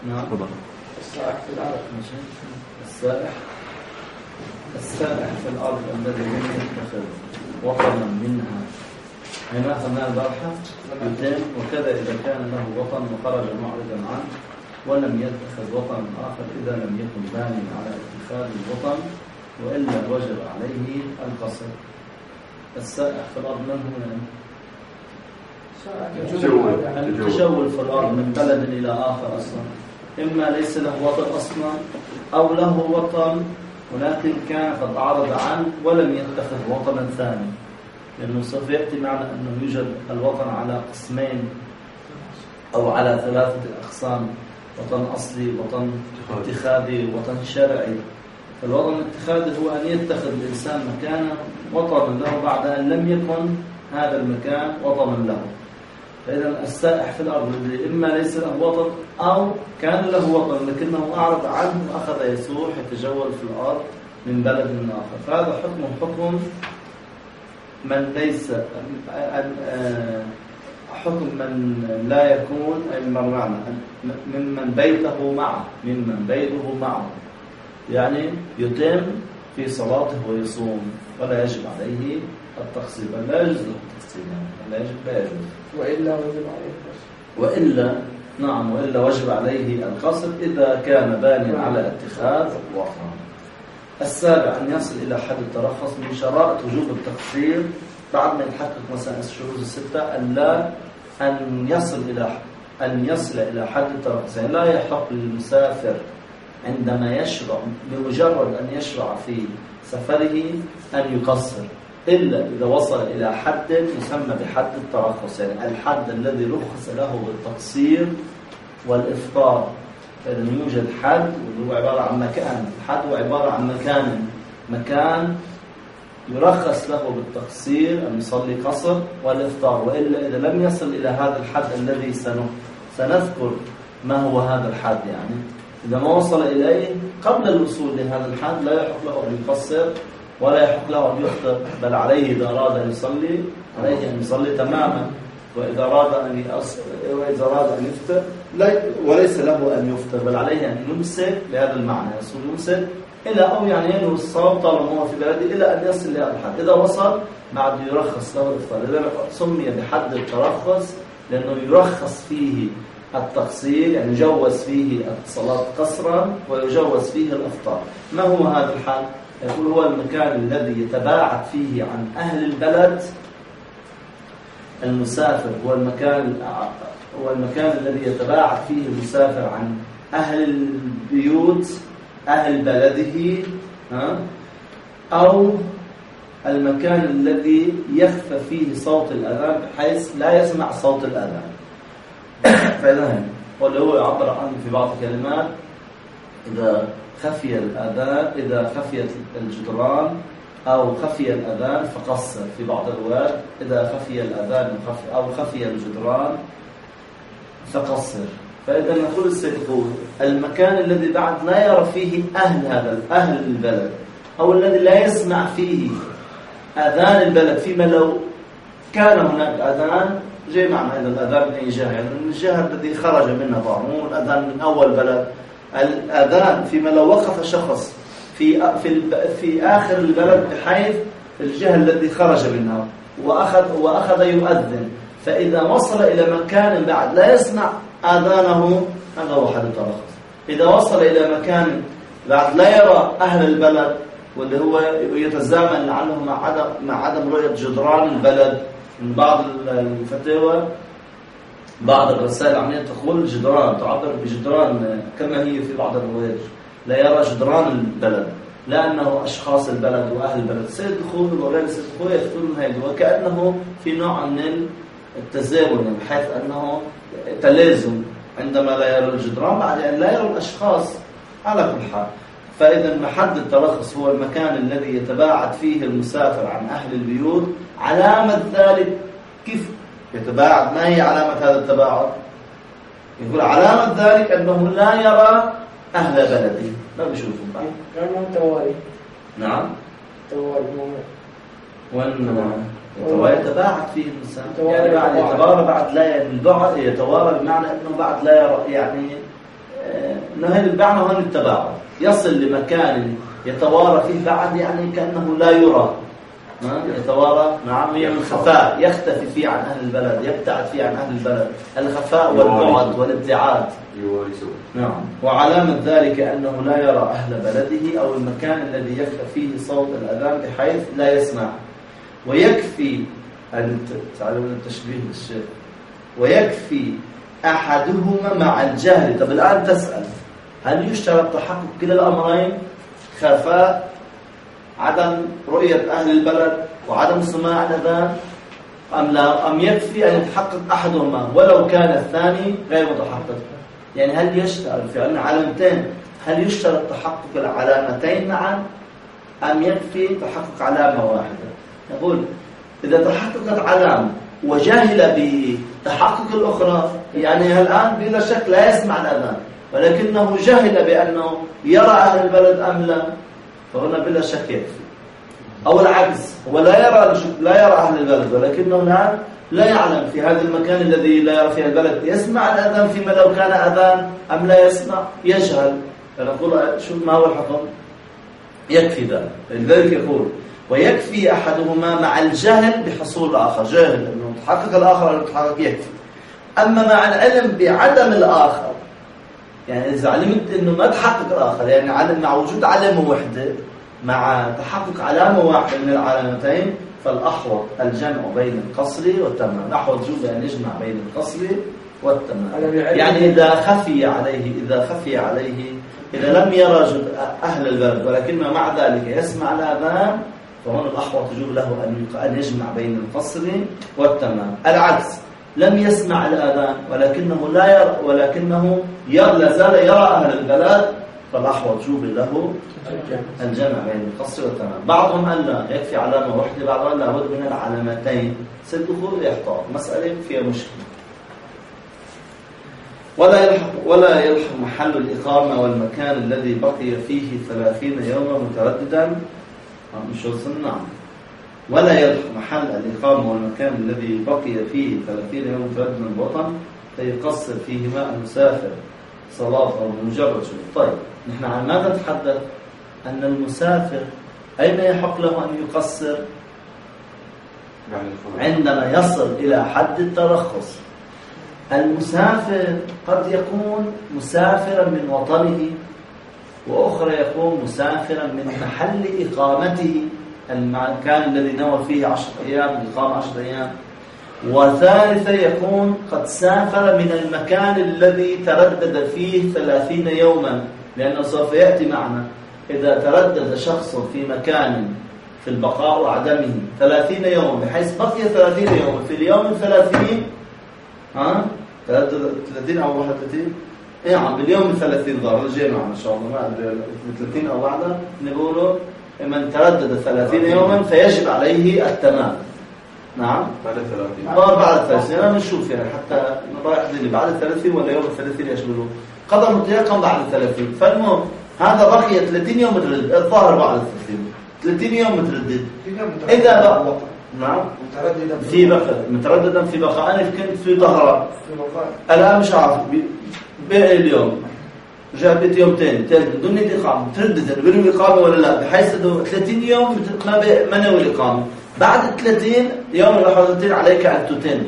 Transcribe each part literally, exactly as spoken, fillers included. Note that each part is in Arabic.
نعم. السائح في الأرض. السائح السائح في الأرض الذي لم يتخذ وطنا منها حين أخذنا البارحة يتم. وكذا إذا كان له وطن وخرج معرضا عنه ولم يتخذ وطن آخر إذا لم يكن بانيا على اتخاذ الوطن وإلا وجب عليه القصر. السائح في الأرض من هو؟ التجول في الأرض من بلد إلى آخر أصلا، إما ليس له وطن أصلا أو له وطن ولكن كان قد أعرض عنه ولم يتخذ وطنا ثاني، لأنه سوف يأتي معنا أنه يوجد الوطن على قسمين أو على ثلاثة أقسام: وطن أصلي، وطن اتخاذي، وطن شرعي. فالوطن الاتخاذي هو أن يتخذ الإنسان مكانا وطنا له بعد أن لم يكن هذا المكان وطنا له. فإذا السائح في الأرض الذي إما ليس له وطن أو كان له وطن لكنه أعرض عنه وأخذ يسوح يتجول في الأرض من بلد آخر، فهذا حكم حكم من ليس حكم من لا يكون المرمعنى ممن بيته معه ممن بيته معه يعني يتم في صلاته ويصوم ولا يجب عليه التقصير، لا يجوز له التقصير، لا يجب لا يجوز وإلا وجب عليه القصر. وإلا نعم وإلا وجب عليه القصر إذا كان بانيا على اتخاذ وطن. السابع أن يصل إلى حد الترخص. من شرائط وجوب التقصير بعد ما يتحقق مثلا الشروط الستة أن لا أن يصل إلى أن يصل إلى حد الترخص، يعني لا يحق للمسافر عندما يشرع بمجرد أن يشرع في سفره أن يقصر إلا إذا وصل إلى حد يسمى بحد الترخص، يعني الحد الذي رخص له بالتقصير والإفطار. فإذا يوجد حد وهو عبارة عن مكان، الحد هو عبارة عن مكان مكان يرخص له بالتقصير أن يصلي قصر والإفطار، وإلا إذا لم يصل إلى هذا الحد الذي سنذكر ما هو هذا الحد، يعني إذا ما وصل إليه قبل الوصول لهذا الحد لا يحق له أن يقصر ولا يحق له أن يفطر، بل عليه إذا أراد أن يصلي عليه أن يصلي تماما، وإذا أراد أن وإذا أراد أن يفطر وليس له أن يفطر بل عليه أن يمسك بهذا المعنى، يصل يمسك إلى أو يعني ينوي الصوم طالما هو في بلده إلى أن يصل لهذا الحد. إذا وصل بعد يرخص له الإفطار، لذلك سمي بحد الترخص لأنه يرخص فيه التقصير، يعني يجوز فيه الصلاة قصرا ويجوز فيه الإفطار. ما هو هذا الحد؟ يقول هو المكان الذي يتباعد فيه عن أهل البلد المسافر، هو المكان هو المكان الذي يتباعد فيه المسافر عن أهل البيوت أهل بلده، ها؟ أو المكان الذي يخفى فيه صوت الأذان بحيث لا يسمع صوت الأذان. فإذا واللي هو يعبر عنه في بعض الكلمات إذا خفي الأذان إذا خفيت الجدران أو خفي الأذان فقصر، في بعض الروايات إذا خفي الأذان أو خفي الجدران فقصر. فإذا نقول السيد المكان الذي بعد لا يرى فيه أهل هذا أهل البلد أو الذي لا يسمع فيه أذان البلد، فيما لو كان هناك أذان جاي معنا هذا الأذان من أي جهة، يعني من الجهة الذي خرج منها طبعا الأذان من أول بلد. الأذان فيما لو وقف شخص في في في آخر البلد بحيث الجهة الذي خرج منها وأخذ وأخذ يؤذن، فإذا وصل إلى مكان بعد لا يسمع آذانه هذا هو حد الترخص. إذا وصل إلى مكان بعد لا يرى أهل البلد واللي هو يتزامن لعله مع عدم مع عدم رؤية جدران البلد، من بعض الفتاوى بعض الرسائل عملية تقول جدران تعبر بجدران كما هي في بعض الروايات، لا يرى جدران البلد لأنه أشخاص البلد وأهل البلد سيد دخول وغير سيد دخول يدخلون هيدا، وكأنه في نوع من التزامن بحيث أنه تلازم عندما لا يرى الجدران بعد أن لا يرى الأشخاص على كل حال. فإذا محل الترخص هو المكان الذي يتباعد فيه المسافر عن أهل البيوت. علامة ذلك كيف يتباعد؟ ما هي علامة هذا التباعد؟ يقول علامة ذلك أنه لا يرى أهل بلده، ما بيشوفهم بعد. لأنه توالي. نعم. توالي. وأن يتباعد فيه المسافر، يعني بعد يتوارى بعد لا البعد يتوارى بمعنى أنه بعد لا يرى، يعني انه المعنى هون التباعد، يصل لمكان يتوارى فيه بعد، يعني كأنه لا يرى، يتوارى، نعم، من الخفاء، يختفي فيه عن أهل البلد، يبتعد فيه عن أهل البلد، الخفاء والبعد والابتعاد. نعم. وعلامة ذلك أنه لا يرى أهل بلده أو المكان الذي يخفى فيه صوت الأذان بحيث لا يسمع. ويكفي، تعلمون التشبيه بالشيء، ويكفي أحدهما مع الجهل. طب الآن تسأل، هل يشترط تحقق كلا الأمرين؟ خفاء، عدم رؤية أهل البلد وعدم سماع الأذان، أم لا؟ أم يكفي أن يتحقق أحدهما ولو كان الثاني غير متحقق؟ يعني هل يشترط في عندنا علامتين، هل يشترط تحقق العلامتين معا أم يكفي تحقق علامة واحدة؟ يقول إذا تحققت علامة وجهل بتحقق الأخرى، يعني الآن بلا شك لا يسمع الأذان ولكنه جهل بأنه يرى أهل البلد أم لا، فهنا بلا شك يكفي. أو العكس، هو لا يرى لا يرى أهل البلد ولكنه لا لا يعلم في هذا المكان الذي لا يرى فيه البلد يسمع الأذان فيما لو كان أذان أم لا يسمع، يجهل. فنقول شو ما هو الحكم؟ يكفي ذلك. لذلك يقول ويكفي أحدهما مع الجهل بحصول الآخر، جاهل أنه تحقق الآخر أو تحقق يكفي. أما مع العلم بعدم الآخر، يعني إذا علمت أنه ما تحقق الآخر، يعني علم مع وجود علامة واحدة مع تحقق علامة واحدة من العلامتين، فالأحوط الجمع بين القصر والتمام. الأحوط جوز أن يجمع بين القصر والتمام. يعني إذا خفي عليه إذا خفي عليه إذا لم يرى أهل البلد ولكنه مع ذلك يسمع الأذان، فهنا الأحوط يجوز له أن يجمع بين القصر والتمام. العكس، لم يسمع الأذان ولكنه لا يرى ولكنه يرى لا زال يرى أهل البلد، فالأحوط يجوز له الجمع بين القصر والتمام. بعضهم قال لا يكفي علامة واحدة، بعضهم قال لابد من العلامتين. سدخول إحطاط مسألة فيها مشكلة. ولا يلحق ولا يلحق محل الإقامة والمكان الذي بقي فيه ثلاثين يوما مترددا، مش وصلنا. ولا يلحق محل الإقامة والمكان الذي بقي فيه ثلاثين يوما مترددا الوطن فيقصر فيهما المسافر صلاة أو مجرد شيء. طيب نحن عن ماذا نتحدث؟ أن المسافر أين يحق له أن يقصر؟ عندما يصل إلى حد الترخص. المسافر قد يكون مسافرا من وطنه، وأخرى يكون مسافرا من محل إقامته، المكان الذي نوى فيه عشر أيام إقامة عشر أيام، وثالثا يكون قد سافر من المكان الذي تردد فيه ثلاثين يوما، لأنه سوف يأتي معنا إذا تردد شخص في مكان في البقاء وعدمه ثلاثين يوما بحيث بقي ثلاثين يوما في اليوم الثلاثين، ها تردد ثلاثين أو واحد وثلاثين، إيه عم باليوم الثلاثين ظهر الجاي معنا إن شاء الله، ما أدري ثلاثين أو بعده نقوله من تردد ثلاثين يوما فيجب عليه التمام. نعم بعد الثلاثين أو بعد الثلاثين، أنا بنشوف يعني حتى رايح ذي بعد الثلاثين ولا يوم الثلاثين يشملوه قدر متيقن بعد الثلاثين. فالمهم هذا بقي ثلاثين يوم متردد، الظاهر بعد الثلاثين ثلاثين يوم متردد. إذا بقى نعم مترددا في بقى مترددا في بقاء، أنا كنت في طهران في بقاء الآن مش عارف بقى اليوم جاء بيت يوم تاني ثالث بدون إقامة، تردد بينهم إقامة ولا لا، بحيث إنه ثلاثين يوم ما ما نوي الإقامة. بعد ثلاثين يوم الحضرتين عليك أن تتم.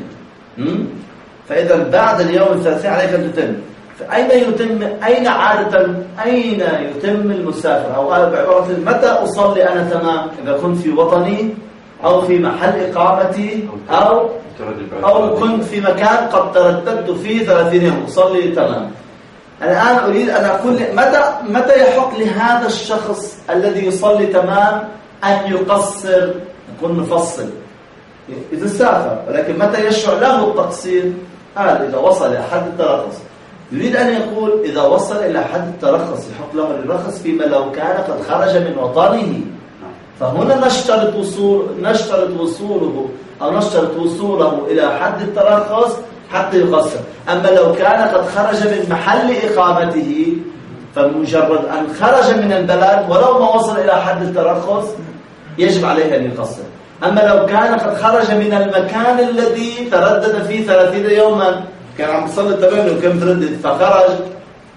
فإذا بعد اليوم الثلاثين عليك أن تتم. فأين يتم؟ أين عادة أين يتم المسافر؟ أو بعبارة متى أصلي أنا تمام؟ إذا كنت في وطني أو في محل إقامتي أو أو كنت في مكان قد ترددت فيه ثلاثين يوم أصلي تمام. الآن أريد أن أقول متى متى يحق لهذا الشخص الذي يصلي تمام أن يقصر؟ نكون نفصل. إذا سافر، ولكن متى يشرع له التقصير؟ قال إذا وصل إلى حد الترخص. يريد أن يقول إذا وصل إلى حد الترخص يحق له الرخص فيما لو كان قد خرج من وطنه. فهنا نشترط وصول نشترط وصوله أو نشترط وصوله إلى حد الترخص حتى يقصر. أما لو كان قد خرج من محل إقامته فمجرد أن خرج من البلد ولو ما وصل إلى حد الترخص يجب عليه أن يقصر. أما لو كان قد خرج من المكان الذي تردد فيه ثلاثين يوما، كان عم يصلي التمام وكان متردد فخرج،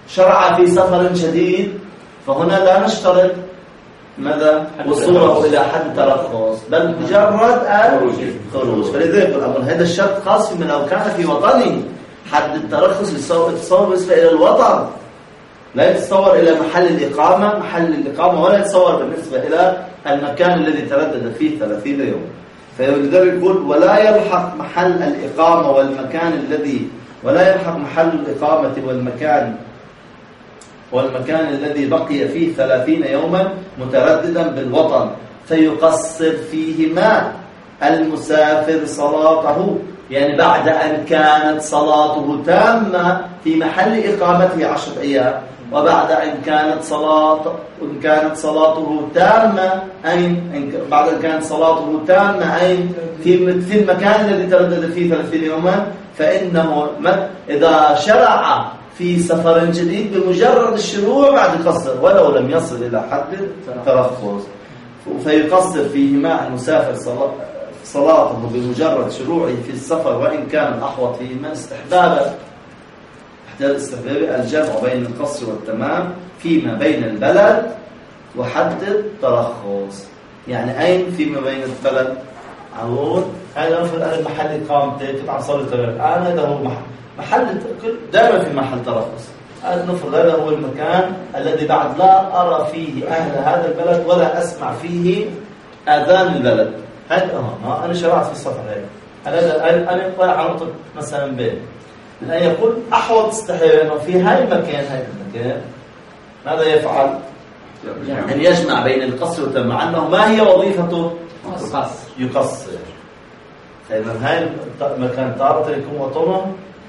شرع في سفر شديد، فهنا لا نشترط ماذا وصوله إلى حد ترخص، بل مجرد الخروج. فلذلك يقول هذا الشرط خاص بمن لو كان في وطنه حد الترخص يتصور بالنسبة إلى الوطن، لا يتصور إلى محل الإقامة محل الإقامة ولا يتصور بالنسبة إلى المكان الذي تردد فيه ثلاثين يوم. فلذلك يقول ولا يلحق محل الإقامة والمكان الذي ولا يلحق محل الإقامة والمكان والمكان الذي بقي فيه ثلاثين يوما مترددا بالوطن، فيقصر فيهما المسافر صلاته، يعني بعد أن كانت صلاته تامة في محل إقامته عشرة أيام، وبعد أن كانت صلاة إن كانت صلاته تامة أين بعد أن كانت صلاته تامة أين في في المكان الذي تردد فيه ثلاثين يوما، فإنه إذا شرع في سفر جديد بمجرد الشروع بعد قصر ولو لم يصل إلى حد الترخص، فيقصر فيهما المسافر صلاته بمجرد شروعه في السفر وإن كان الأحوط فيهما استحبابا. احتاج استحبابي الجمع بين القصر والتمام فيما بين البلد وحد الترخص. يعني أين فيما بين البلد؟ أقول أنا نفرض أنا محل إقامتي كنت عم صلي الآن هذا هو محل محل دائما في محل ترخص. نفرض هذا هو المكان الذي بعد لا أرى فيه أهل هذا البلد ولا أسمع فيه آذان البلد. هذا اه أنا شرعت في السفر هذا أنا أنا طالع على نقطة مثلا بين الآن يقول أحوط استحيانا في هاي المكان هاي المكان ماذا يفعل؟ يعني يجمع بين القصر والتمام، مع أنه ما هي وظيفته؟ يقصر. فإذا هاي المكان تارة يكون وطنه،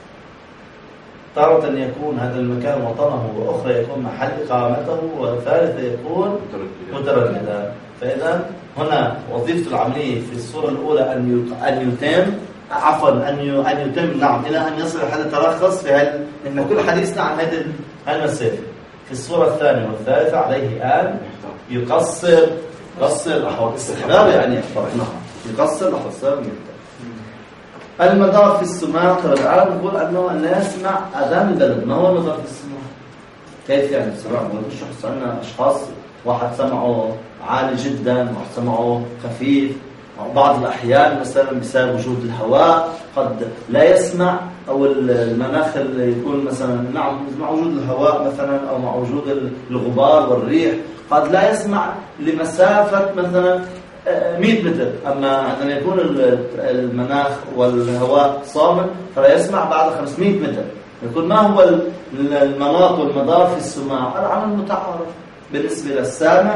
تارة يكون هذا المكان وطنه، وأخرى يكون محل إقامته، وثالثة يكون مترددا. فإذا هنا وظيفة العملية في الصورة الأولى أن أن يتم عفوا أن أن يتم نعم إلى أن يصل حد الترخص في هذا، إن كل حديثنا عن هذه المسافة. في الصورة الثانية والثالثة عليه أن يقصر يقصر الأحوال استحباب يعني نعم يقصر الأحوال. المدار في السماع الآن نقول أنه لا يسمع أذان البلد. ما هو المدار في السماع؟ كيف يعني السماع؟ مش شخص أن أشخاص واحد سمعه عالي جدا واحد سمعه خفيف، بعض الأحيان مثلا بسبب وجود الهواء قد لا يسمع، أو المناخ اللي يكون مثلا مع مع وجود الهواء مثلا أو مع وجود الغبار والريح قد لا يسمع لمسافة مثلا مئة متر، أما عندما يكون المناخ والهواء صامت فلا يسمع بعد خمسمئة متر. يكون ما هو المناط والمدار في السماع؟ العمل المتعارف بالنسبة للسامع،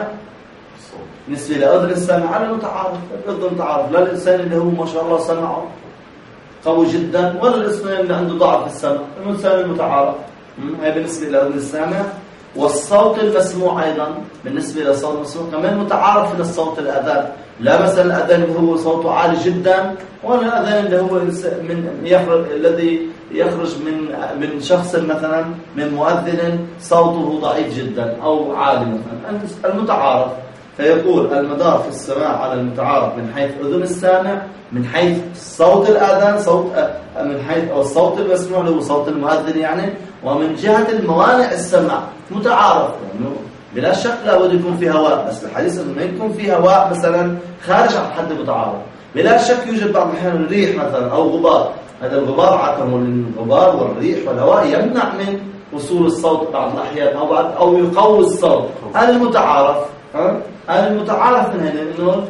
بالنسبة لأذن السامع على المتعارف. الأذن المتعارف لا الإنسان اللي هو ما شاء الله سمعه قوي جدا ولا الإنسان اللي عنده ضعف في السمع، الإنسان المتعارف. هي بالنسبة لأذن السامع. والصوت المسموع أيضا بالنسبة للصوت المسموع كمان متعارف للصوت الأذان، لا مثلا الأذان اللي هو صوته عالي جدا ولا الأذان اللي هو من يخرج الذي يخرج من من شخص مثلا من مؤذن صوته ضعيف جدا أو عالي مثلا، المتعارف. فيقول المدار في السماع على المتعارف من حيث أذن السامع، من حيث صوت الأذان صوت من حيث أو الصوت المسموع اللي هو صوت المؤذن يعني، ومن جهة الموانع السمع متعارف يعني بلا شك لابد يكون في هواء، بس الحديث انه ما يكون في هواء مثلا خارج عن حد متعارف. بلا شك يوجد بعض الأحيان الريح مثلا أو غبار، هذا الغبار عدم الغبار والريح والهواء يمنع من وصول الصوت بعض الأحيان أو بعض أو يقوي الصوت. هذا المتعارف ها هذا المتعارف من هنا انه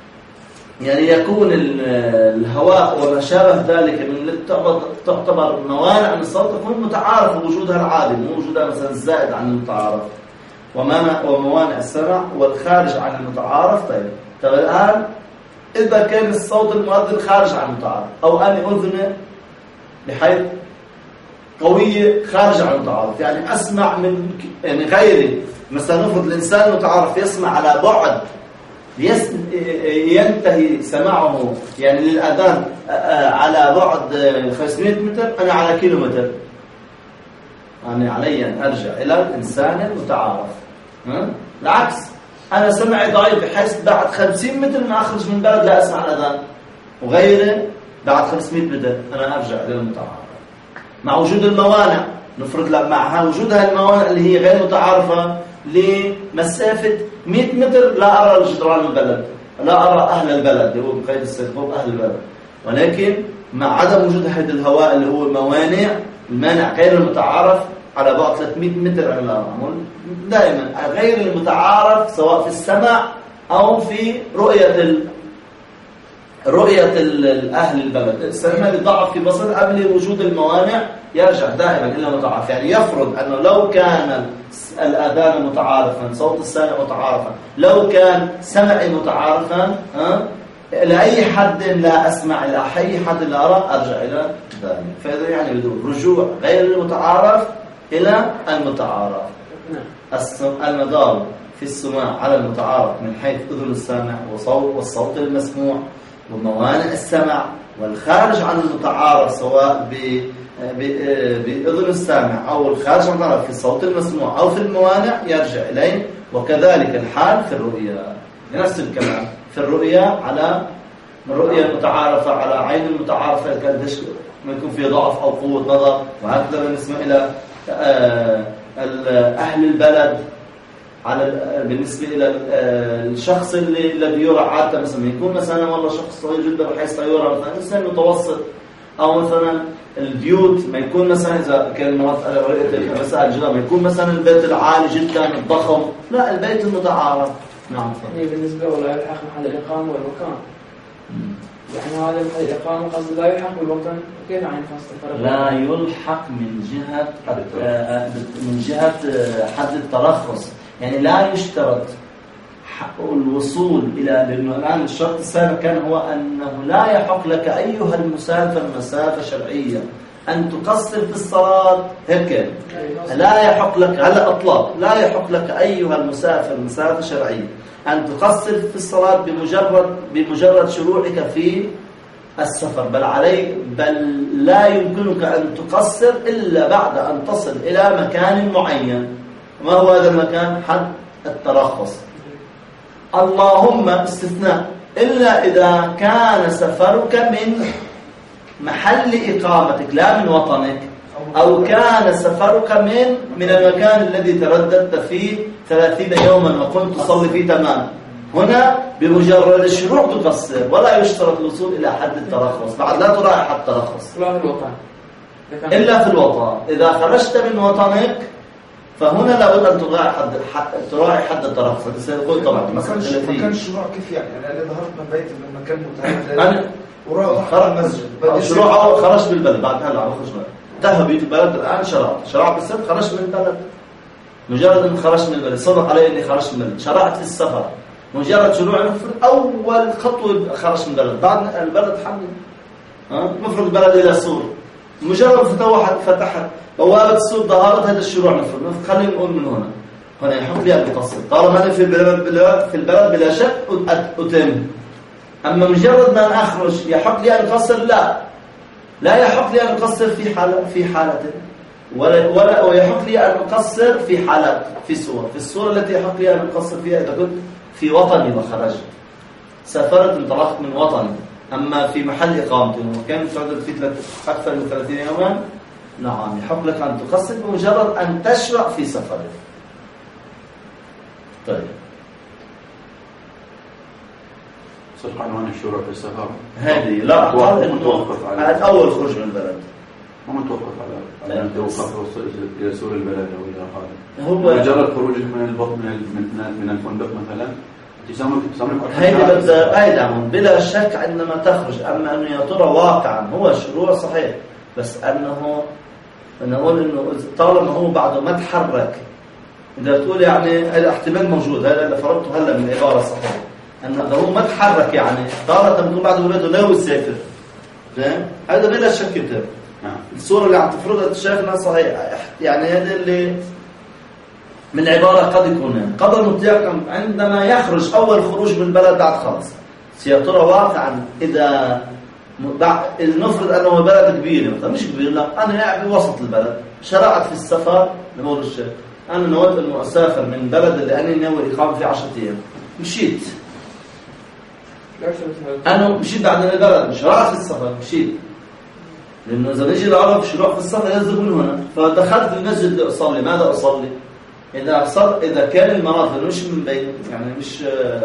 يعني يكون الهواء وما شابه ذلك من تعتبر موانع من الصوت تكون متعارف وجودها العادي مو وجودها مثلا زائد عن المتعارف. وموانع السمع والخارج عن المتعارف. طيب طيب الآن إذا كان الصوت المؤذن خارج عن المتعارف أو أنا أذنه بحيث قوية خارج عن المتعارف، يعني أسمع من يعني غيري، مثلا نفرض الإنسان المتعارف يسمع على بعد ينتهي سماعه يعني للأذان على بعد خمسمئة متر، أنا على كيلومتر، أنا علي أن أرجع إلى الإنسان المتعارف. العكس أنا سمعي ضعيف بحيث بعد خمسين متر من أخرج من بلد لا أسمع الأذان، وغيره بعد خمسمئة متر أنا أرجع إلى المتعارف مع وجود الموانع. نفرض لك معها وجود هالموانع اللي هي غير متعارفة لمسافة مئة متر، لا أرى جدران البلد، لا أرى أهل البلد اللي هو بقيد الاستخدام أهل البلد، ولكن مع عدم وجود هذا الهواء اللي هو الموانع، المانع غير المتعارف على بعد ثلاثمئة متر عن الأرض، دائما غير المتعارف سواء في السمع أو في رؤية ال... رؤية أهل البلد. السمع اللي ضعف في بصر قبل وجود الموانع يرجع دائما إلى متعارف. يعني يفرض أنه لو كان الأذان متعارفا، صوت السامع متعارفا، لو كان سمعي متعارفا، أه؟ لأي حد لا أسمع، إلى أي حد لا أرى، أرجع إلى ذلك. فإذا يعني بدون رجوع غير المتعارف إلى المتعارف. المدار في السماع على المتعارف من حيث أذن السامع وصوت والصوت المسموع وموانع السمع، والخارج عن المتعارف سواء بأذن السامع أو الخارج عن المتعارف في الصوت المسموع أو في الموانع يرجع إليه. وكذلك الحال في الرؤية، نفس الكلام في الرؤية، على الرؤية المتعارفة على عين المتعارفة كان ما يكون فيه ضعف أو قوة نظر، وهكذا بالنسبة إلى أهل البلد، على بالنسبة إلى الشخص اللي الذي يرى عادة، مثلا يكون مثلا والله شخص صغير جدا بحيث لا يرى، مثلا إنسان متوسط، أو مثلا البيوت ما يكون مثلا إذا كان مسألة رؤية مسائل جدا ما يكون مثلا البيت العالي جدا الضخم، لا البيت المتعارف. نعم. يعني بالنسبة ولا يلحق محل الإقامة والمكان. يعني هذا محل الإقامة قصد لا يلحق بالوطن، كيف يعني فصل؟ لا يلحق من جهة من جهة حد الترخص، يعني لا يشترط الوصول إلى، لأنه الآن الشرط السابق كان هو أنه لا يحق لك أيها المسافر مسافة شرعية أن تقصر في الصلاة، هيك لا يحق لك على الإطلاق، لا يحق لك أيها المسافر مسافة شرعية أن تقصر في الصلاة بمجرد بمجرد شروعك في السفر، بل عليك بل لا يمكنك أن تقصر إلا بعد أن تصل إلى مكان معين. ما هو هذا المكان؟ حد الترخص. اللهم استثناء إلا إذا كان سفرك من محل إقامتك لا من وطنك، أو كان سفرك من من المكان الذي ترددت فيه ثلاثين يوما وكنت تصلي فيه تمام. هنا بمجرد الشروع تقصر، ولا يشترط الوصول إلى حد الترخص، بعد لا تراعي حد الترخص إلا في الوطن. إذا خرجت من وطنك فهنا لابد أن تراعي حد تراعي حد الترخص. سيقول طبعا مثلا ثلاثين مكان الشروع كيف يعني؟ أنا ظهرت من بيت من مكان متعدد وراح خرج مسجد شروع خرجت بالبلد، بعد هلا عم خرج ذهب بيت البلد الآن شرعت شرعت بالسفر، خرجت من البلد. مجرد أن خرجت من البلد صدق علي أني خرجت من البلد، شرعت في السفر. مجرد شروع نفرض أول خطوة خرجت من البلد، بعد البلد حمل ها نفرض البلد إلى سور، مجرد فتوحت فتحت بوابة السور ظهرت هذا الشروع نفرض، خلينا نقول من هنا هنا يحق لي أن أقصر طالما أنا في البلد بلا في البلد بلا شك أتم. أما مجرد ما أنا أخرج يحق لي أن أقصر؟ لا لا يحق لي أن أقصر في حالة في حالة ولا ولا ويحق لي أن أقصر في حالات في صور في الصورة التي يحق لي أن أقصر فيها إذا كنت في وطني وخرجت سافرت انطلقت من وطني. أما في محل إقامتي وكان تعدد في أكثر من ثلاثين يوما نعم يحق لك أن تقصر بمجرد أن تشرع في سفرك. طيب صدق عنوان الشروع في السفر هذه لا متوقف على أول خروج من البلد، ما متوقف على أن توقف إلى سور البلد أو إلى هذا، هو مجرد خروجك من البطن من من الفندق مثلا تسامح تسامح هذه بدها أيضا بلا شك عندما تخرج. أما أنه يا ترى واقعا هو الشروع صحيح، بس أنه نقول إنه طالما هو بعده ما تحرك، إذا تقول يعني الاحتمال موجود، هذا اللي فرضته هلا من العبارة صحيح، أنه إذا هو ما تحرك يعني طالما تكون بعد ولده ناوي يسافر، فاهم؟ هذا بلا شك كتير. الصورة اللي عم تفرضها شايفنا صحيح، يعني هذا اللي من العبارة قد يكون قدر متيقن عندما يخرج أول خروج من البلد بعد خلاص. يا ترى واقعا إذا نفرض أنه بلد كبير مثلا مش كبير، لا أنا قاعد في وسط البلد شرعت في السفر نقول الشيء أنا نود أنه أسافر من بلد اللي أنا ناوي الإقامة فيه عشرة أيام، مشيت أنا مشيت بعد البلد شرعت في السفر مشيت لأنه إذا بيجي العرب شروع في السفر يصدق من هنا، فدخلت المسجد لأصلي، ماذا أصلي؟ إذا صار إذا كان المناطق مش من بين يعني مش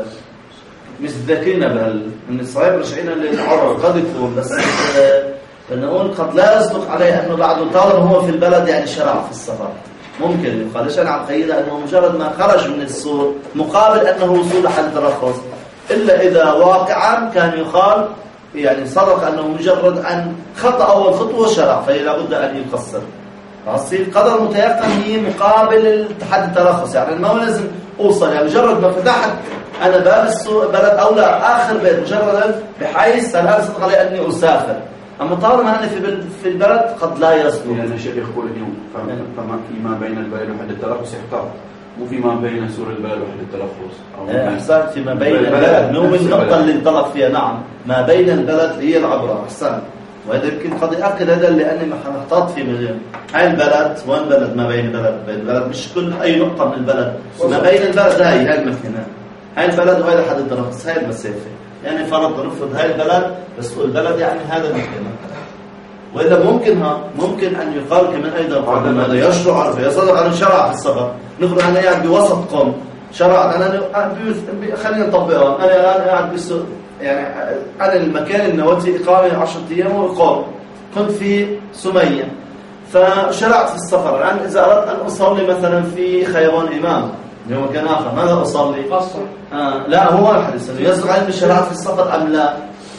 مش ذاكرين بهال من صعيب رجعنا للعرب قد يكون، بس فنقول قد لا يصدق عليه أنه بعد طالما هو في البلد يعني شرع في السفر. ممكن يقال ليش أنا عم قيدها أنه مجرد ما خرج من السور مقابل أنه وصول لحد الترخص، إلا إذا واقعا كان يقال يعني صدق أنه مجرد أن خطأ أول خطوة شرع فلا بد أن يقصر. فالصير قدر متيقن هي مقابل تحدي الترخص، يعني ما لازم أوصل يعني مجرد ما فتحت أنا باب السوق بلد أو لا آخر بيت مجردا بحيث الآن صدق علي أني أسافر. أما طالما أنا في في البلد قد لا يصدق. يعني الشيخ يقول اليوم فما فيما بين البلد وحد الترخص يحتاط، مو فيما بين سور البلد وحد الترخص. أو أحسن فيما بين البلد مو من النقطة اللي انطلق فيها. نعم ما بين البلد هي العبرة. أحسن. وهذا يمكن قد يأكد هذا لأني محتاط في مجال هاي البلد وين بلد ما بين البلد بين البلد مش كل أي نقطة من البلد ما بين البلد هاي هاي المكينة هاي البلد وهي حد الترخص هاي المسافة يعني فرض نفرض هاي البلد بس البلد يعني هذا المكينة. وإلا ممكن ها ممكن أن يقال كمان أيضا هذا يشرع على يصدق على شرع في السفر. نقول أنا قاعد بوسط قوم شرع أنا خلينا نطبقها. أنا الآن قاعد بسوق يعني أنا المكان النواتي إقامة عشرة أيام وإقامة كنت في سمية فشرعت في السفر. الآن إذا أردت أن أصلي مثلا في خيوان إمام اللي هو مكان آخر ماذا أصلي؟ قصر. آه لا هو الحديث إنه يصدق علي شرعت في السفر أم لا؟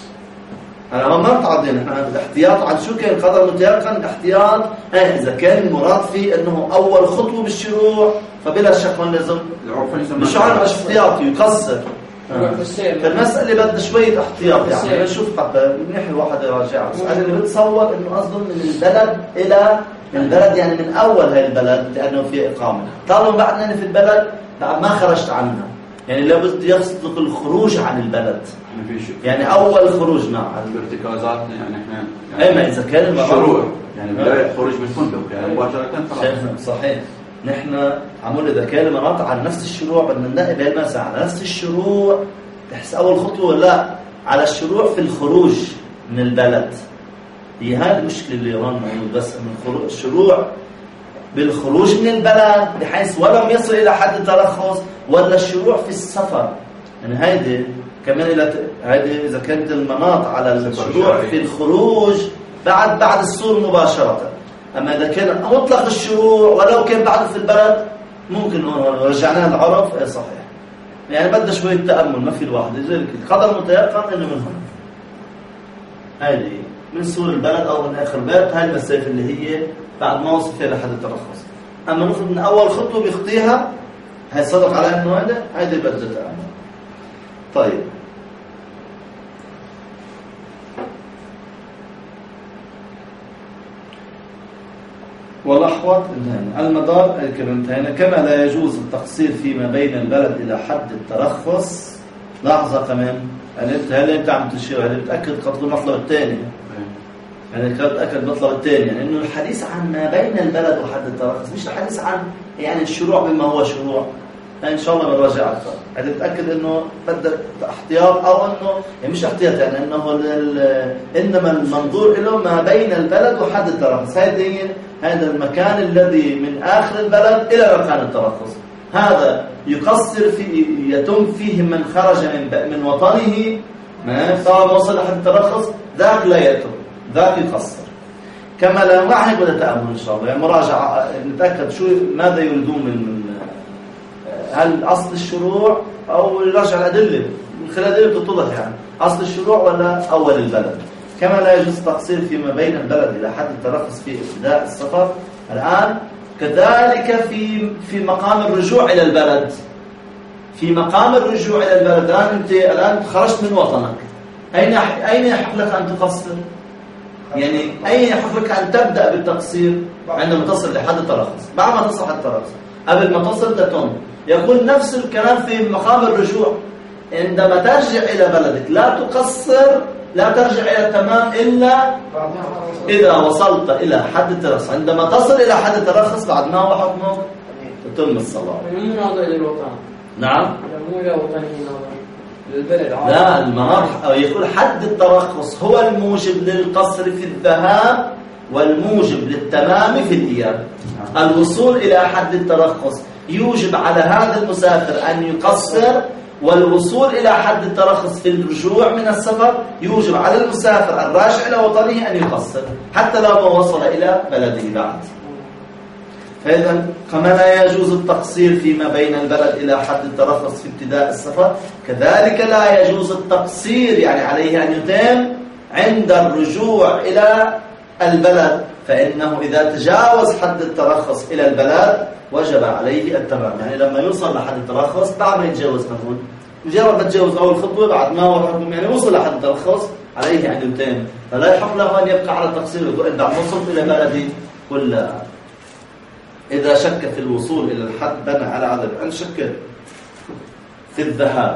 أنا ما متعدين إحنا الاحتياط عن شو كان قدر متيقن الاحتياط آه إذا كان المراد فيه إنه أول خطوة بالشروع فبلا شك من لازم مش عارف احتياطي يقصر. فالمسألة بدها شوية احتياط يعني نشوف حتى منيح الواحد يراجع. أنا اللي بتصور إنه أصلا من البلد إلى من البلد يعني من أول هاي البلد لأنه في إقامة طالما بعدنا في البلد بعد ما خرجت عنها يعني لابد يصدق الخروج عن البلد يعني أول خروج مع الارتكازات يعني إحنا يعني أي ما إذا كان الشروع يعني بداية خروج من الفندق يعني مباشرة صحيح. نحن عمول إذا كان المناطق على نفس الشروع بدنا نلاقي بهالمساء على نفس الشروع تحس أول خطوة لا على الشروع في الخروج من البلد. هي هذه المشكلة اللي يران موجود بس من الشروع بالخروج من البلد بحيث ولم يصل إلى حد الترخص ولا الشروع في السفر يعني هيدي كمان إلى هيدي إذا كانت المناطق على الشروع في الخروج بعد بعد السور مباشرة. أما إذا كان مطلق الشروع ولو كان بعد في البلد ممكن نقول رجعناها العرف إيه صحيح يعني بدنا شوية تأمل ما في الواحد يجي قدر متيقن إنه من هنا هذه من سور البلد أو من آخر بلد هاي المسافة اللي هي بعد ما وصل فيها لحد الترخص. أما نفرض من أول خطوة بيخطيها هاي صدق على إنه هذا هذه بدها تأمل. طيب والأحوط انتهينا المدار انتهينا. كما لا يجوز التقصير فيما بين البلد إلى حد الترخص. لحظة كمان هل أنت عم تشير هل بتأكد قتل المطلب الثاني يعني تأكد المطلب الثاني يعني إنه الحديث عن ما بين البلد وحد الترخص مش الحديث عن يعني الشروع بما هو شروع. إن شاء الله بنراجع أكثر هذا تأكد إنه بدك احتياط أو إنه يعني مش احتياط يعني إنه إنما المنظور له ما بين البلد وحد الترخص. هذه هذا المكان الذي من آخر البلد إلى مكان الترخص هذا يقصر في يتم فيه من خرج من من وطنه ما طالما وصل لحد الترخص ذاك لا يتم ذاك يقصر. كما لا معه ولا تأمل إن شاء الله يعني مراجعة نتأكد شو ماذا يريدون من هل أصل الشروع أو يراجع الأدلة من خلال الأدلة تتضح يعني أصل الشروع ولا أول البلد. كما لا يجوز التقصير فيما بين البلد إلى حد الترخص في ابتداء السفر. الآن كذلك في في مقام الرجوع إلى البلد في مقام الرجوع إلى البلد الآن أنت الآن خرجت من وطنك أين أين يحق لك أن تقصر يعني أين يحق لك أن تبدأ بالتقصير عندما تصل لحد الترخص بعد ما تصل لحد الترخص قبل ما تصل تتم. يقول نفس الكلام في مقام الرجوع عندما ترجع إلى بلدك لا تقصر لا ترجع إلى التمام إلا إذا وصلت إلى حد الترخص. عندما تصل إلى حد الترخص بعد ما هو حكمه تتم الصلاة. مو ناظر إلى الوطن. نعم مو إلى وطنه ناظر لا، المناط يقول حد الترخص هو الموجب للقصر في الذهاب والموجب للتمام في الإياب. الوصول إلى حد الترخص يوجب على هذا المسافر أن يقصر، والوصول إلى حد الترخص في الرجوع من السفر يوجب على المسافر الراجع إلى وطنه أن يقصر حتى لو ما وصل إلى بلده بعد. فإذا كما لا يجوز التقصير فيما بين البلد إلى حد الترخص في ابتداء السفر، كذلك لا يجوز التقصير يعني عليه أن يتم عند الرجوع إلى البلد، فإنه إذا تجاوز حد الترخص إلى البلد وجب عليه التمام. يعني لما يوصل لحد الترخص بعد ما يتجاوز هون، مجرد ما تجاوز أول خطوة بعد ما هو الحكم يعني وصل لحد الترخص عليه أن يتم، فلا يحق له أن يبقى على التقصير ويقول بعد ما وصلت إلى بلدي كلها. إذا شك في الوصول إلى الحد بنى على عدم أن شك في الذهاب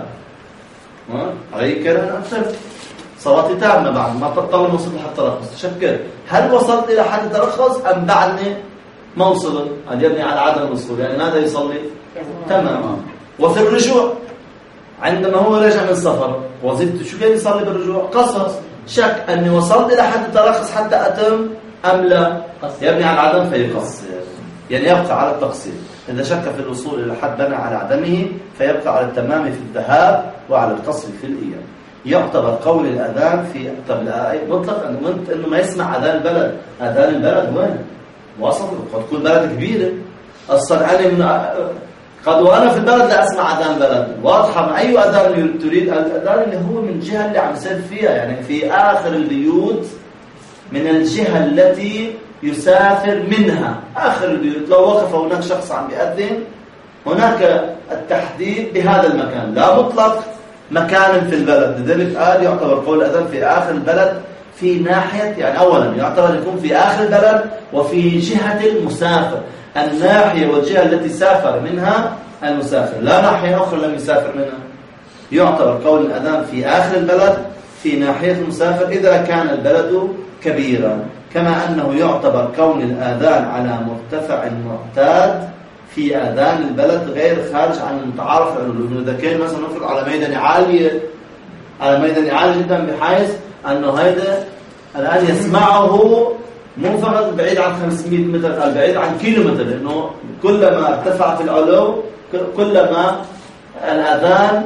عليه كان أن أكثر صلاتي تامة بعد ما تطلع وصلت لحد الترخص، شك هل وصلت إلى حد الترخص أم بعدني ما وصل؟ قد يبني على عدم الوصول، يعني ماذا يصلي؟ تمام. وفي الرجوع عندما هو رجع من السفر وظيفته شو كان يصلي بالرجوع؟ قصص، شك أني وصلت إلى حد الترخص حتى أتم أم لا، يبني على العدم فيقصر، يعني يبقى على التقصير. إذا شك في الوصول إلى حد بنى على عدمه فيبقى على التمام في الذهاب وعلى القصر في الإياب. يعتبر قول الأذان في طب مطلق أنه ما يسمع أذان البلد. أذان البلد وين؟ وسط، قد تكون بلد كبيرة أصلا أنا من قد وأنا في البلد لا أسمع أذان البلد واضحة. ما أي أذان تريد؟ الأذان اللي هو من الجهة اللي عم يسير فيها، يعني في آخر البيوت من الجهة التي يسافر منها، آخر البيوت. لو وقف هناك شخص عم يأذن هناك التحديد بهذا المكان، لا مطلق مكان في البلد. لذلك قال يعتبر قول الأذان في آخر البلد في ناحية، يعني أولا يعتبر يكون في آخر البلد وفي جهة المسافر، الناحية والجهة التي سافر منها المسافر، لا ناحية أخرى لم يسافر منها. يعتبر قول الأذان في آخر البلد في ناحية المسافر إذا كان البلد كبيرا، كما أنه يعتبر كون الآذان على مرتفع معتاد في آذان البلد غير خارج عن المتعارف العلوي. إذا كان مثلا نفرض على ميدان عالية، على ميدان عالي جدا بحيث أنه هذا الآن يسمعه مو فقط بعيد عن خمسمائة متر، بعيد عن كيلومتر، لأنه كلما ارتفع في العلو كلما الأذان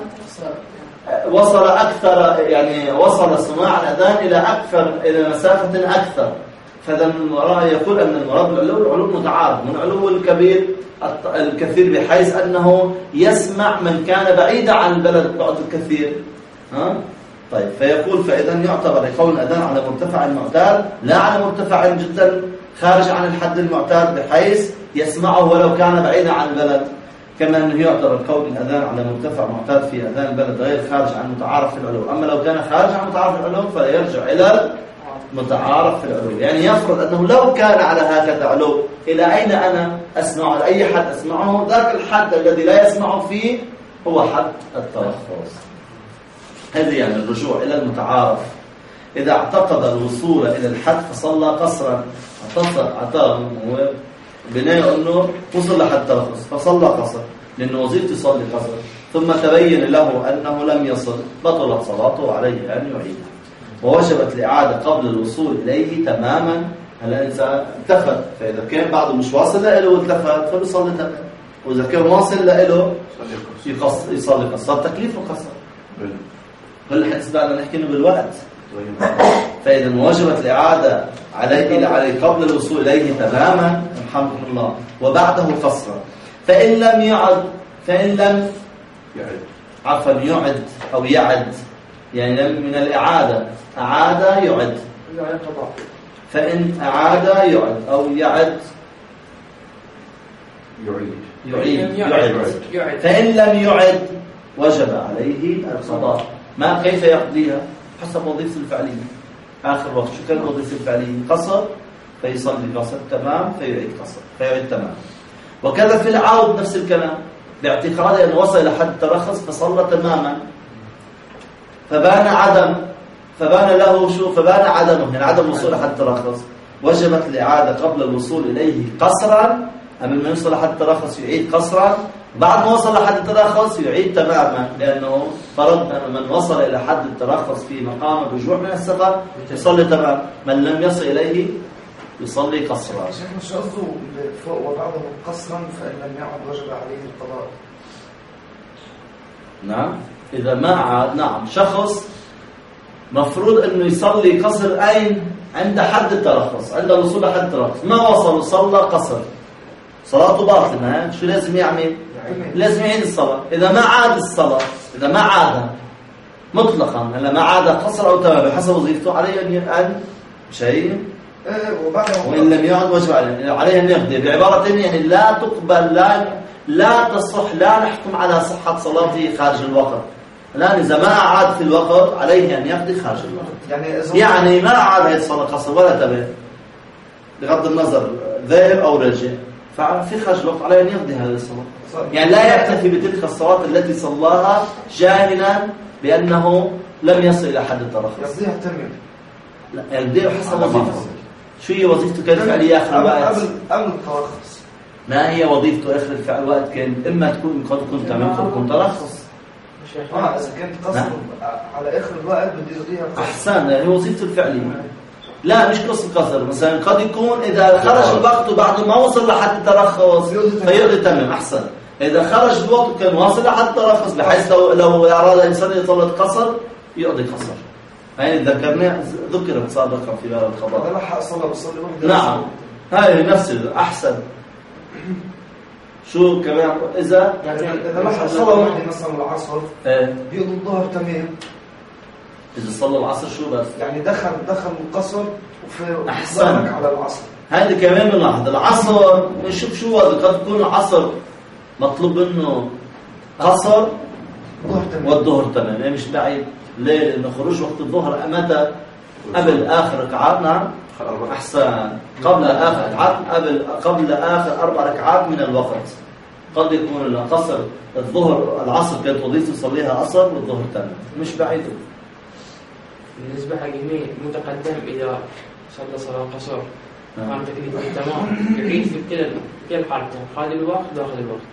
وصل أكثر، يعني وصل سماع الأذان إلى أكثر، إلى مسافة أكثر. فإذا من وراء يقول أن المراد بالعلو العلو متعارض من علو الكبير الكثير بحيث أنه يسمع من كان بعيدا عن البلد بعد الكثير. ها؟ طيب، فيقول فإذا يعتبر قول الأذان على مرتفع معتاد لا على مرتفع جدا خارج عن الحد المعتاد بحيث يسمعه ولو كان بعيدا عن البلد، كما أنه يعتبر قول الأذان على مرتفع معتاد في أذان البلد غير خارج عن متعارف في العلو. أما لو كان خارج عن متعارف في العلو فيرجع إلى متعارف في العلو. يعني يفرض أنه لو كان على هكذا علو إلى أين أنا أسمعه؟ أي حد أسمعه؟ ذاك الحد الذي لا يسمع فيه هو حد الترخص. هذا يعني الرجوع إلى المتعارف. إذا اعتقد الوصول إلى الحد فصلى قصرا، اعتقد بناء أنه وصل لحد الترخص فصلى قصر لأنه وظيفته يصلي قصر، ثم تبين له أنه لم يصل بطلت صلاته عليه أن يعيدها، ووجبت الإعادة قبل الوصول إليه تماما. هلا إنسان التفت، فإذا كان بعده مش واصل له والتفت فبيصلي تمام، وإذا كان واصل له يقصر يصلي قصر، تكليفه قصر. كل الحديث بعدنا نحكي بالوقت. فإذا وجبت الإعادة عليه عليه قبل الوصول إليه تماما رحمكم الله، وبعده قصرا. فإن لم يعد فإن لم يعد عفوا يعد أو يعد، يعني من الإعادة أعاد يعد، فإن أعاد يعد أو يعد يعيد يعد, يعد. فإن لم يعد وجب عليه القضاء. ما كيف يقضيها؟ حسب وظيفة الفعلية. آخر وقت شو كان وظيفة الفعلية؟ قصر فيصلي قصر تمام فيعيد قصر فيعيد تمام. وكذا في العود نفس الكلام، باعتقاد أنه وصل إلى حد الترخص فصلى تماما، فبان عدم فبان له شو فبان عدمه، يعني عدم وصول حد الترخص، وجبت الإعادة قبل الوصول إليه قصرا قبل ما يوصل لحد الترخص يعيد قصرا، بعد ما وصل لحد الترخص يعيد تماما، لأنه فرضنا أن من وصل إلى حد الترخص في مقام الرجوع من السفر يصلي تمام، من لم يصل إليه يصلي قصرا. شيخ مش قصده فوق وبعضهم قصرا فإن لم يعد وجب عليه القضاء. نعم إذا ما عاد، نعم شخص مفروض أنه يصلي قصر أين؟ عند حد الترخص، عند الوصول لحد الترخص، ما وصل وصلى قصر، صلاته باطلة. شو لازم يعمل؟ لازم يعيد الصلاة. إذا ما عاد الصلاة، إذا ما عاد مطلقا، إذا ما عاد قصر أو تمام بحسب وظيفته عليه أن شيء، وإن لم يعد وجب عليه عليه أن يقضي. بعبارة يعني لا تقبل، لا لا تصح، لا نحكم على صحة صلاته خارج الوقت، الآن إذا ما عاد في الوقت عليه أن يقضي خارج الوقت. يعني يعني ما عاد هذه الصلاة قصر ولا تبع، بغض النظر ذاهب أو رجع، ففي خارج الوقت عليه أن يقضي هذه الصلاة. يعني لا يكتفي بتلك الصلاة التي صلاها جاهلا بأنه لم يصل إلى حد الترخص. يقضيها تمام. لا يقضيها حسب وظيفته. شو هي وظيفته؟ كانت فعلية آخر الوقت قبل قبل الترخص. ما هي وظيفته آخر الفعل الوقت؟ كان إما تكون قد كنت عملت تكون ترخص. اه إذا كانت قصر على آخر الوقت بدي يقضيها قصر. أحسن، هي وظيفته الفعلية. لا مش قصة قصر، مثلا قد يكون إذا خرج الوقت وبعد ما وصل لحد الترخص فيقضي تمام. أحسن، إذا خرج الوقت وكان واصل لحد الترخص بحيث لو لو أراد الإنسان يصلي قصر يقضي قصر. هاي ذكرنا ذكرت سابقا في باب القضاء. أنا لحق صلى بصلي وحده. نعم هاي نفس أحسن. شو كمان إذا يعني إذا لحق صلى وحده مثلا العصر بيقضي الظهر تمام. إذا صلى العصر شو بس؟ يعني دخل دخل القصر وفي أحسن على العصر. هذه كمان بنلاحظ العصر نشوف شو هذا، قد يكون العصر مطلوب منه قصر والظهر تمام، يعني مش بعيد. ليه؟ لأنه خروج وقت الظهر متى؟ قبل آخر ركعات. نعم أحسن، قبل آخر ركعات، قبل قبل آخر أربع ركعات من الوقت. قد يكون القصر الظهر العصر كانت وظيفته يصليها قصر والظهر تمام، مش بعيد. بالنسبة حق مين متقدم إذا صلى صلاة قصر كان تكليفه تمام يعيد في كل كل الحالتين، خارج الوقت داخل الوقت.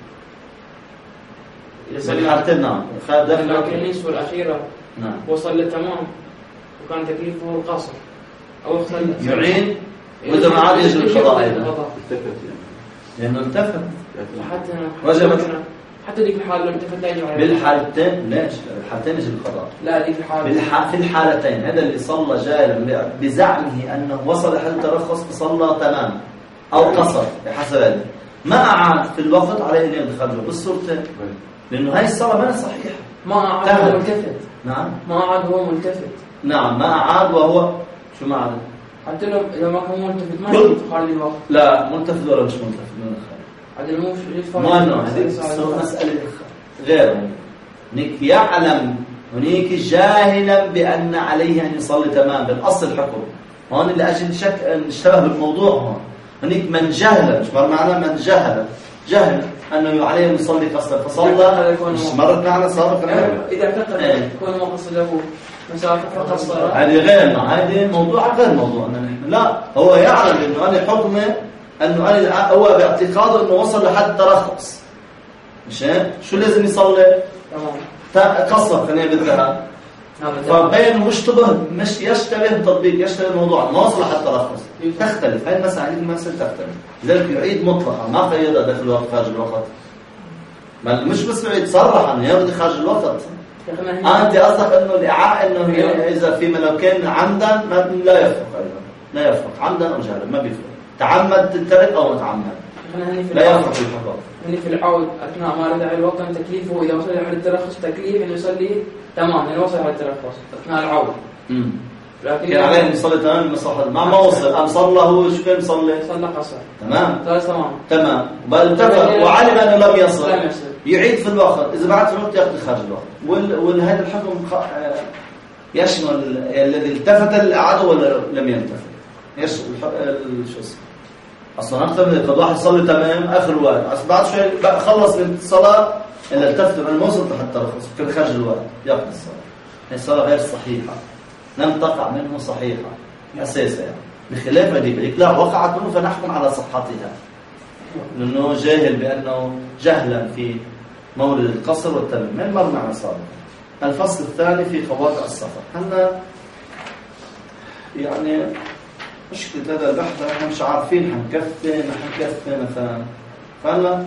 إذا صلى الحالتين نعم خارج داخل الوقت، لكن النصف الأخيرة نعم وصل تمام وكان تكليفه القصر أو اختل يعيد، وإذا ما عاد يجب القضاء أيضا لأنه التفت. حتى وجبت حتى ديك الحالة لم تفت لا يجب عليه بالحالتين. ليش؟ الحالتين يجب القضاء. لا ديك الحالة بالح... في الحالتين هذا اللي صلى جاهلا بزعمه أنه وصل لحد الترخص فصلى تمام أو قصر بحسب هذا، ما أعاد في الوقت عليه أن يدخله بالصورتين، لأنه هاي الصلاة ما صحيحة. ما أعاد وهو ملتفت. نعم ما أعاد وهو ملتفت. نعم ما أعاد وهو شو ما عاد؟ حتى لو لو ما كان ملتفت ما يجب خارج الوقت. لا ملتفت ولا مش ملتفت من الخارج. هذا مو ما إنه هذه مسألة غير. هنيك يعلم، هنيك جاهلا بأن عليه أن يصلي تمام بالأصل الحكم. هون اللي أجل شك نشتبه بالموضوع. هون هنيك من جهل، مش مر معنا من جهل جهل أنه عليه أن يصلي قصر فصلى، مش مرت معنا سابقا. إذا اعتقد كون ما قصد له مسافة فقصر هذه غير، هذه موضوع غير موضوعنا نحن. لا هو يعلم إنه أنا حكمه أنه أنا هو باعتقاده إنه وصل لحد ترخص، مش شو لازم يصلي؟ تمام قصر خلينا بالذهب. فبين مشتبه مش يشتبه تطبيق يشتبه الموضوع ما وصل لحد ترخص تختلف. هاي المسألة هذه المسألة تختلف، لذلك يعيد مطلقا ما قيدها داخل الوقت خارج الوقت. ما مش بس يعيد صرح انه ياخذ خارج الوقت. انت قصدك انه الاعاء انه اذا في لو كان عمدا ما لا يفرق ايضا، لا يفرق عمدا او جهلا ما بيفرق، تعمد الترك او متعمد لا يفرق الحكم. هني في العود اثناء ما رجع الوقت تكليفه اذا وصل لحد الترخص تكليف انه يصلي تمام انه وصل لحد الترخص اثناء العود. امم لكن كان عليه يصلي تمام المصلحه ما ما وصل ام صلى هو شو كان يصلي؟ صلى قصر تمام تمام تمام بل اتفق وعلم انه لم يصل يعيد في الوقت. اذا بعد في الوقت ياخذ خارج الوقت. وهذا الحكم يشمل الذي التفت للاعاده ولا لم يلتفت. ايش شو اسمه اصلا اكثر من قد واحد يصلي تمام اخر الوقت بعد شوي خلص من الصلاه الا التفت انا ما وصلت حتى الترخص كان خارج الوقت ياخذ الصلاه. هي الصلاه غير صحيحه لم تقع منه صحيحه اساسا يعني بخلاف هذيك لا وقعت منه فنحكم على صحتها. لأنه جاهل بأنه جهلا في مورد القصر والتميم من مر معنا سابقا. الفصل الثاني في خواطع السفر. هلا يعني مشكلة هذا البحث احنا مش عارفين حنكفي ما حنكفي مثلا. فهلا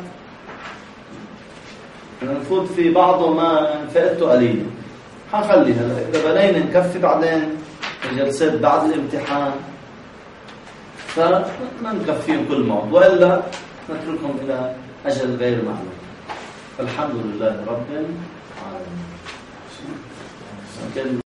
نفوت في بعضه ما فائدته قليلة. حنخلي هلا إذا بنينا نكفي بعدين الجلسات بعد الامتحان فما نكفيهم كل موضوع وإلا نتركهم إلى أجل غير معلوم. فالحمد لله رب العالمين.